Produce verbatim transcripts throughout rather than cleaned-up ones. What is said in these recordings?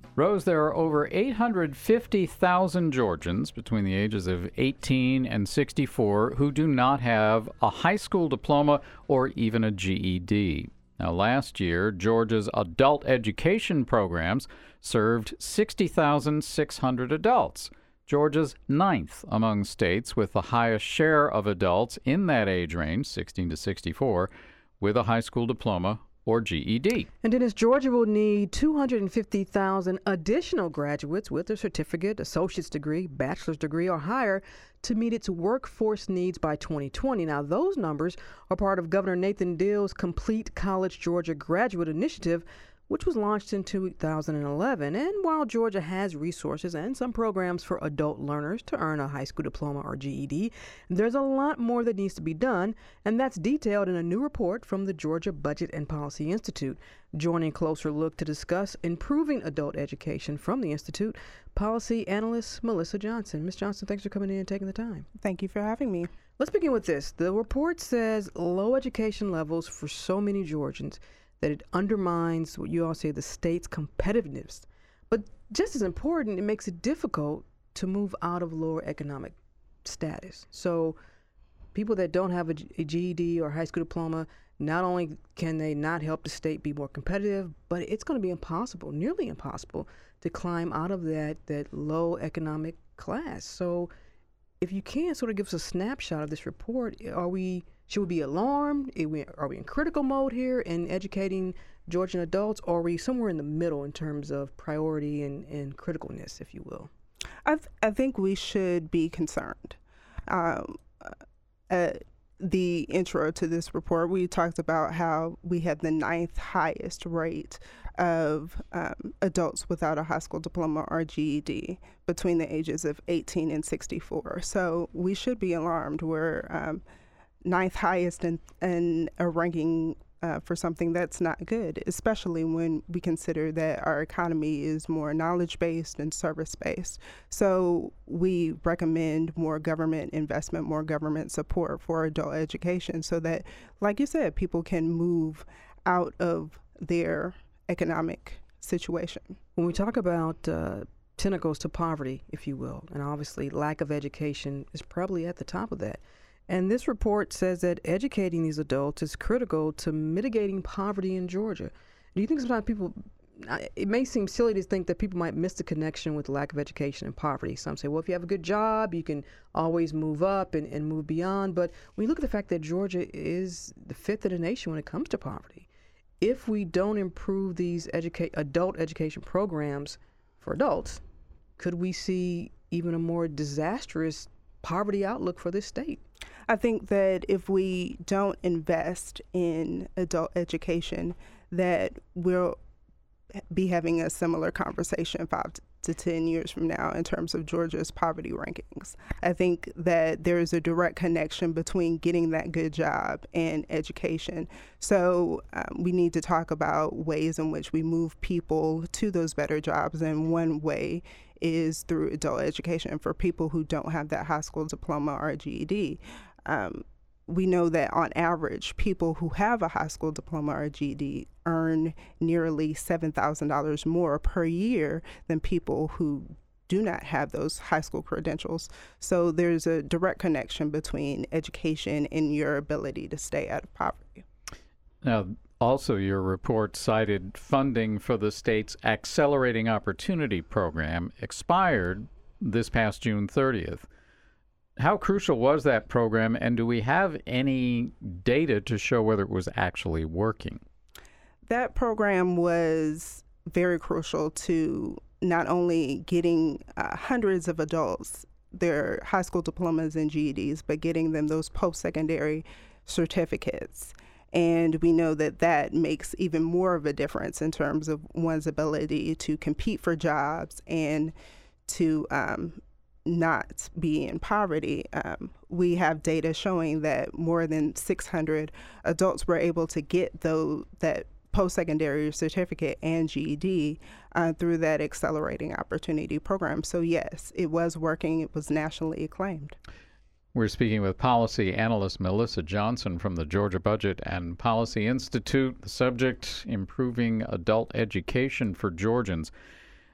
Rose, there are over eight hundred fifty thousand Georgians between the ages of eighteen and sixty-four who do not have a high school diploma or even a G E D. Now, last year, Georgia's adult education programs served sixty thousand six hundred adults. Georgia's ninth among states with the highest share of adults in that age range, sixteen to sixty-four, with a high school diploma or G E D. And Dennis, Georgia will need two hundred fifty thousand additional graduates with a certificate, associate's degree, bachelor's degree, or higher to meet its workforce needs by twenty twenty. Now, those numbers are part of Governor Nathan Deal's Complete College Georgia Graduate Initiative, which was launched in two thousand eleven. And while Georgia has resources and some programs for adult learners to earn a high school diploma or G E D, there's a lot more that needs to be done, and that's detailed in a new report from the Georgia Budget and Policy Institute. Joining Closer Look to discuss improving adult education from the Institute, policy analyst Melissa Johnson. Miz Johnson, thanks for coming in and taking the time. Thank you for having me. Let's begin with this. The report says low education levels for so many Georgians that it undermines what you all say the state's competitiveness. But just as important, it makes it difficult to move out of lower economic status. So people that don't have a, a G E D or high school diploma, not only can they not help the state be more competitive, but it's going to be impossible, nearly impossible, to climb out of that, that low economic class. So if you can sort of give us a snapshot of this report, are we... should we be alarmed? Are we, are we in critical mode here in educating Georgian adults, or are we somewhere in the middle in terms of priority and, and criticalness, if you will? I, th- I think we should be concerned. Um, uh, the intro to this report, we talked about how we have the ninth highest rate of um, adults without a high school diploma or G E D between the ages of eighteen and sixty-four. So we should be alarmed. We're um, ninth highest in, in a ranking uh, for something that's not good, especially when we consider that our economy is more knowledge-based and service-based. So we recommend more government investment, more government support for adult education so that, like you said, people can move out of their economic situation. When we talk about uh, tentacles to poverty, if you will, and obviously lack of education is probably at the top of that. And this report says that educating these adults is critical to mitigating poverty in Georgia. Do you think sometimes people, it may seem silly to think that people might miss the connection with lack of education and poverty. Some say, well, if you have a good job, you can always move up and, and move beyond. But when you look at the fact that Georgia is the fifth in the nation when it comes to poverty, if we don't improve these educa- adult education programs for adults, could we see even a more disastrous poverty outlook for this state? I think that if we don't invest in adult education, that we'll be having a similar conversation five to ten years from now in terms of Georgia's poverty rankings. I think that there is a direct connection between getting that good job and education. So um, we need to talk about ways in which we move people to those better jobs, and one way is through adult education for people who don't have that high school diploma or G E D. Um, we know that on average, people who have a high school diploma or G E D earn nearly seven thousand dollars more per year than people who do not have those high school credentials. So there's a direct connection between education and your ability to stay out of poverty. Now, also, your report cited funding for the state's Accelerating Opportunity Program expired this past June thirtieth. How crucial was that program, and do we have any data to show whether it was actually working? That program was very crucial to not only getting uh, hundreds of adults their high school diplomas and G E Ds, but getting them those post-secondary certificates. And we know that that makes even more of a difference in terms of one's ability to compete for jobs and to um, not be in poverty. Um, we have data showing that more than six hundred adults were able to get those, that post-secondary certificate and G E D uh, through that Accelerating Opportunity Program. So yes, it was working. It was nationally acclaimed. We're speaking with policy analyst Melissa Johnson from the Georgia Budget and Policy Institute. The subject, improving adult education for Georgians.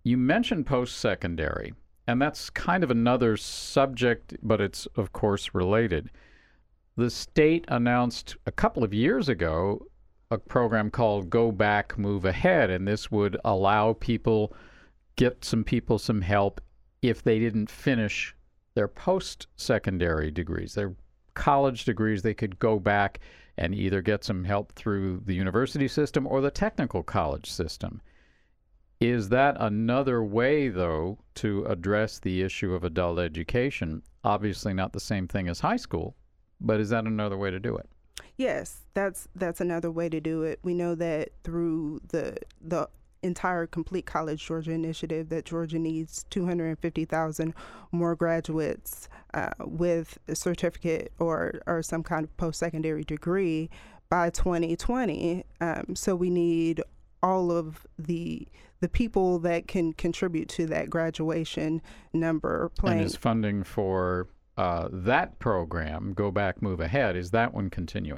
You mentioned post-secondary, and that's kind of another subject, but it's, of course, related. The state announced a couple of years ago a program called Go Back, Move Ahead, and this would allow people, get some people some help if they didn't finish their post-secondary degrees, their college degrees. They could go back and either get some help through the university system or the technical college system. Is that another way, though, to address the issue of adult education? Obviously not the same thing as high school, but is that another way to do it? Yes, that's that's another way to do it. We know that through the the entire Complete College Georgia initiative that Georgia needs two hundred fifty thousand more graduates uh, with a certificate or, or some kind of post-secondary degree by twenty twenty. Um, so we need all of the the people that can contribute to that graduation number. Playing. And is funding for uh, that program, Go Back, Move Ahead, is that one continuing?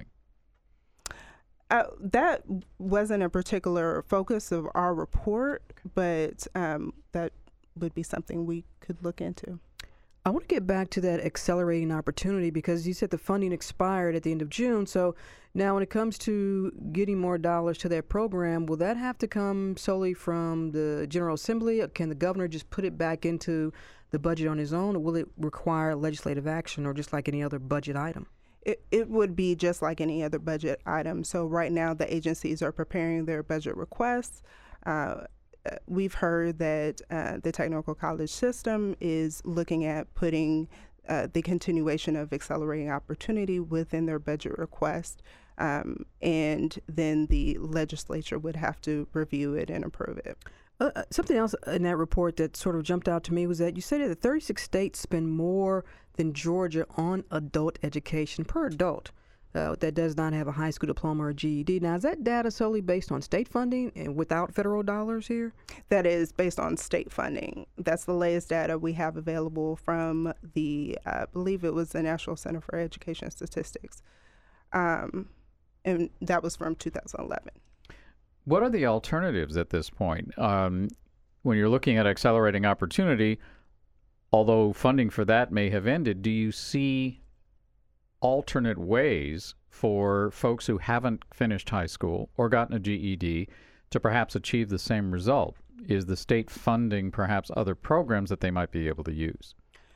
Uh, that wasn't a particular focus of our report, but um, that would be something we could look into. I want to get back to that accelerating opportunity because you said the funding expired at the end of June. So now when it comes to getting more dollars to that program, will that have to come solely from the General Assembly? Or can the governor just put it back into the budget on his own, or will it require legislative action or just like any other budget item? It, it would be just like any other budget item. So right now the agencies are preparing their budget requests. Uh, we've heard that uh, the technical college system is looking at putting uh, the continuation of accelerating opportunity within their budget request. Um, and then the legislature would have to review it and approve it. Uh, something else in that report that sort of jumped out to me was that you said that thirty-six states spend more than Georgia on adult education per adult uh, that does not have a high school diploma or G E D. Now, is that data solely based on state funding and without federal dollars here? That is based on state funding. That's the latest data we have available from the, uh, I believe it was the National Center for Education Statistics. Um, and that was from two thousand eleven. What are the alternatives at this point? Um, when you're looking at accelerating opportunity, although funding for that may have ended, do you see alternate ways for folks who haven't finished high school or gotten a G E D to perhaps achieve the same result? Is the state funding perhaps other programs that they might be able to use?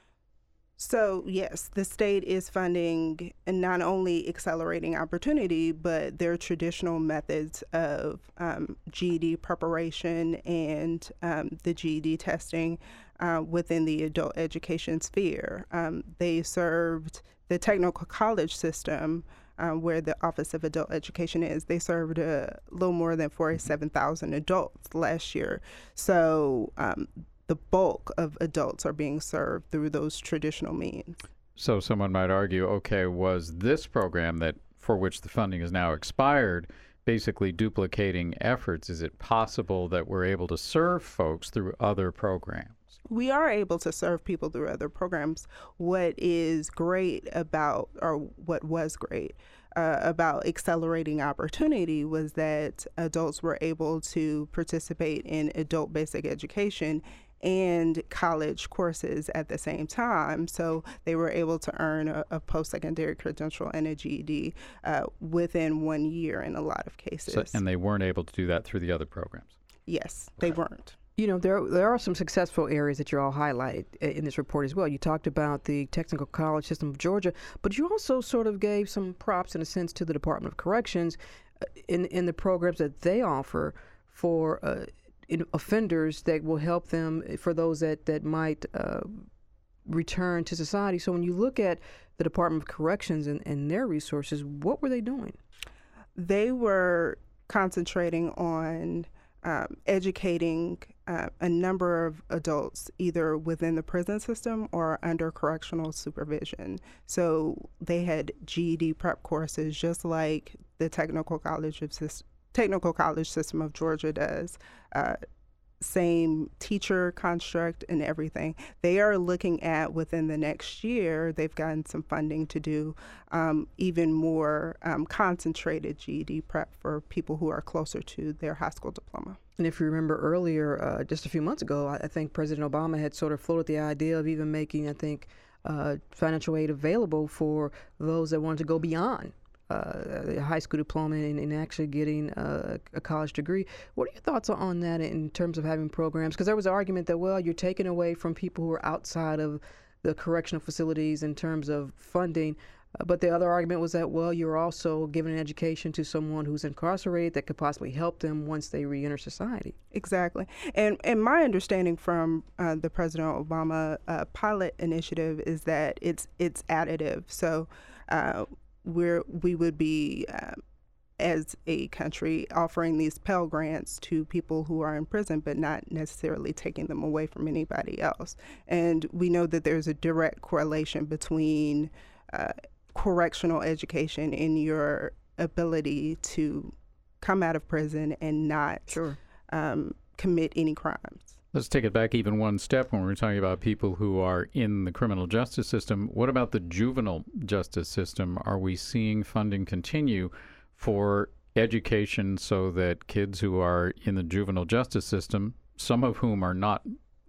So, yes, the state is funding not only accelerating opportunity, but their traditional methods of um, G E D preparation and um, the G E D testing uh, within the adult education sphere. Um, they served the technical college system, uh, where the Office of Adult Education is. They served a little more than forty-seven thousand adults last year. So, um, the bulk of adults are being served through those traditional means. So someone might argue, okay, was this program that for which the funding is now expired basically duplicating efforts? Is it possible that we're able to serve folks through other programs? We are able to serve people through other programs. What is great about, or what was great uh, about accelerating opportunity was that adults were able to participate in adult basic education and college courses at the same time. So they were able to earn a, a post-secondary credential and a G E D uh, within one year in a lot of cases. So, and they weren't able to do that through the other programs? Yes, Okay. they weren't. You know, there there are some successful areas that you all highlight in this report as well. You talked about the technical college system of Georgia, but you also sort of gave some props in a sense to the Department of Corrections in in the programs that they offer for uh, in offenders that will help them, for those that, that might uh, return to society. So when you look at the Department of Corrections and, and their resources, what were they doing? They were concentrating on um, educating uh, a number of adults either within the prison system or under correctional supervision. So they had G E D prep courses just like the Technical College of System Technical College System of Georgia does. Uh, same teacher construct and everything. They are looking at within the next year, they've gotten some funding to do um, even more um, concentrated G E D prep for people who are closer to their high school diploma. And if you remember earlier, uh, just a few months ago, I, I think President Obama had sort of floated the idea of even making, I think, uh, financial aid available for those that wanted to go beyond uh, a high school diploma and, and actually getting a, a college degree. What are your thoughts on that in terms of having programs? Because there was an argument that, well, you're taking away from people who are outside of the correctional facilities in terms of funding. Uh, but the other argument was that, well, you're also giving an education to someone who's incarcerated that could possibly help them once they reenter society. Exactly. And and my understanding from uh, the President Obama uh, pilot initiative is that it's it's additive. So uh, we're we would be uh, as a country offering these Pell Grants to people who are in prison, but not necessarily taking them away from anybody else. And we know that there's a direct correlation between uh, correctional education in your ability to come out of prison and not Sure. um, commit any crimes. Let's take it back even one step when we're talking about people who are in the criminal justice system. What about the juvenile justice system? Are we seeing funding continue for education so that kids who are in the juvenile justice system, some of whom are not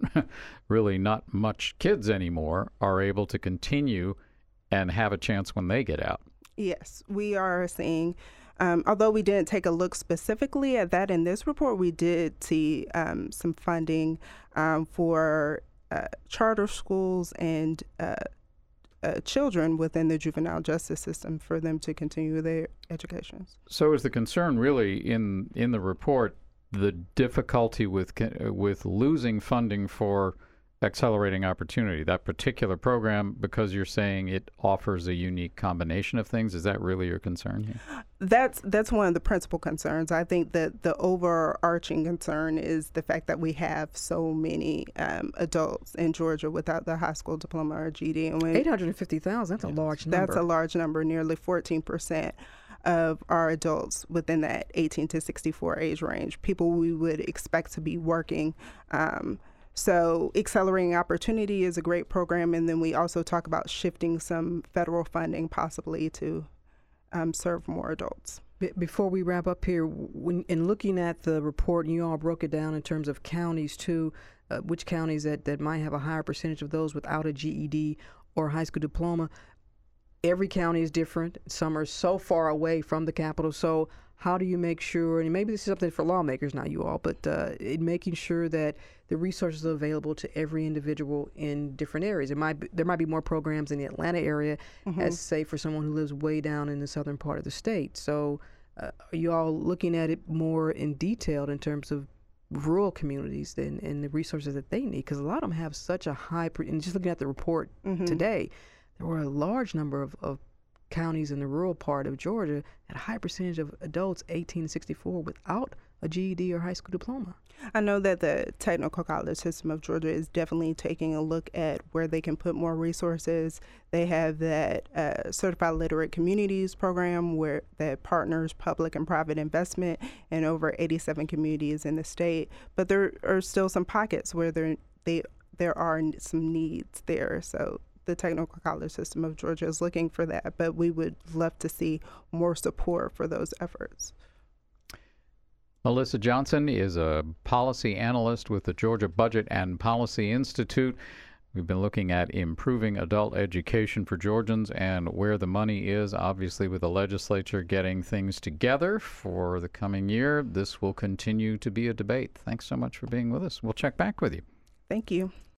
really not much kids anymore, are able to continue and have a chance when they get out? Yes, we are seeing, um, although we didn't take a look specifically at that in this report, we did see um, some funding um, for uh, charter schools and uh, uh, children within the juvenile justice system for them to continue their educations. So is the concern really in in the report the difficulty with with losing funding for accelerating opportunity, that particular program, because you're saying it offers a unique combination of things? Is that really your concern here? That's that's one of the principal concerns. I think that the overarching concern is the fact that we have so many um, adults in Georgia without the high school diploma or G E D. And when, eight hundred fifty thousand, that's a large number. That's a large number, nearly fourteen percent of our adults within that eighteen to sixty-four age range, people we would expect to be working. Um, So Accelerating Opportunity is a great program, and then we also talk about shifting some federal funding possibly to um, serve more adults. Be- Before we wrap up here, when in looking at the report, and you all broke it down in terms of counties too, uh, which counties that, that might have a higher percentage of those without a G E D or high school diploma. Every county is different. Some are so far away from the capital. So how do you make sure, and maybe this is something for lawmakers, not you all, but uh, in making sure that the resources are available to every individual in different areas? It might be, there might be more programs in the Atlanta area, mm-hmm. as say for someone who lives way down in the southern part of the state. So uh, are you all looking at it more in detail in terms of rural communities and, and the resources that they need? Because a lot of them have such a high, pre- and just looking at the report mm-hmm. today, there were a large number of, of counties in the rural part of Georgia had a high percentage of adults eighteen to sixty-four without a G E D or high school diploma. I know that the Technical College System of Georgia is definitely taking a look at where they can put more resources. They have that uh, Certified Literate Communities program where that partners public and private investment in over eighty-seven communities in the state. But there are still some pockets where there they there are some needs there. So the Technical College System of Georgia is looking for that, but we would love to see more support for those efforts. Melissa Johnson is a policy analyst with the Georgia Budget and Policy Institute. We've been looking at improving adult education for Georgians and where the money is. Obviously, with the legislature getting things together for the coming year, this will continue to be a debate. Thanks so much for being with us. We'll check back with you. Thank you.